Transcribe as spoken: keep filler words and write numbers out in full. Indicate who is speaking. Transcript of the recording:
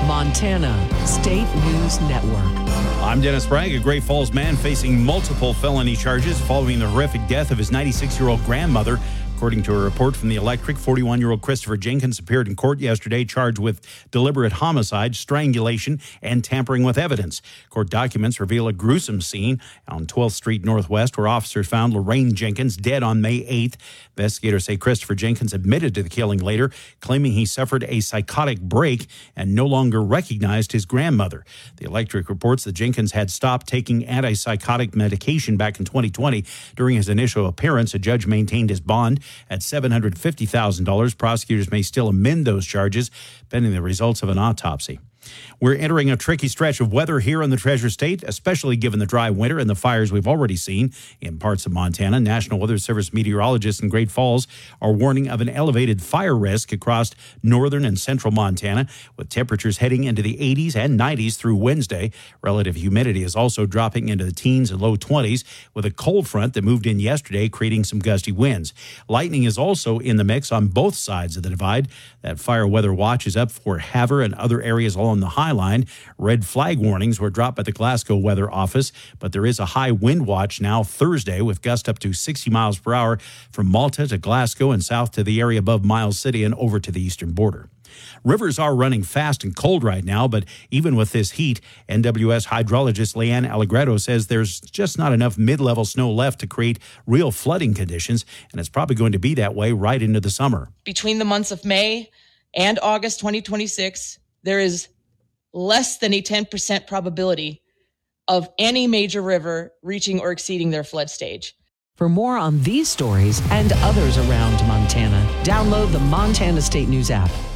Speaker 1: Montana State News Network.
Speaker 2: I'm Dennis Bragg. A Great Falls man facing multiple felony charges following the horrific death of his ninety-six-year-old grandmother. According to a report from The Electric, forty-one-year-old Christopher Jenkins appeared in court yesterday charged with deliberate homicide, strangulation, and tampering with evidence. Court documents reveal a gruesome scene on twelfth Street Northwest where officers found Lorraine Jenkins dead on May eighth. Investigators say Christopher Jenkins admitted to the killing later, claiming he suffered a psychotic break and no longer recognized his grandmother. The Electric reports that Jenkins had stopped taking antipsychotic medication back in twenty twenty. During his initial appearance, a judge maintained his bond at seven hundred fifty thousand dollars. Prosecutors may still amend those charges pending the results of an autopsy. We're entering a tricky stretch of weather here in the Treasure State, especially given the dry winter and the fires we've already seen in parts of Montana. National Weather Service meteorologists in Great Falls are warning of an elevated fire risk across northern and central Montana, with temperatures heading into the eighties and nineties through Wednesday. Relative humidity is also dropping into the teens and low twenties, with a cold front that moved in yesterday, creating some gusty winds. Lightning is also in the mix on both sides of the divide. That fire weather watch is up for Havre and other areas along the High Line. Red flag warnings were dropped by the Glasgow Weather Office, but there is a high wind watch now Thursday with gusts up to sixty miles per hour from Malta to Glasgow and south to the area above Miles City and over to the eastern border. Rivers are running fast and cold right now, but even with this heat, N W S hydrologist Leanne Allegretto says there's just not enough mid-level snow left to create real flooding conditions, and it's probably going to be that way right into the summer.
Speaker 3: Between the months of May and August twenty twenty-six, there is less than a ten percent probability of any major river reaching or exceeding their flood stage.
Speaker 1: For more on these stories and others around Montana, download the Montana State News app.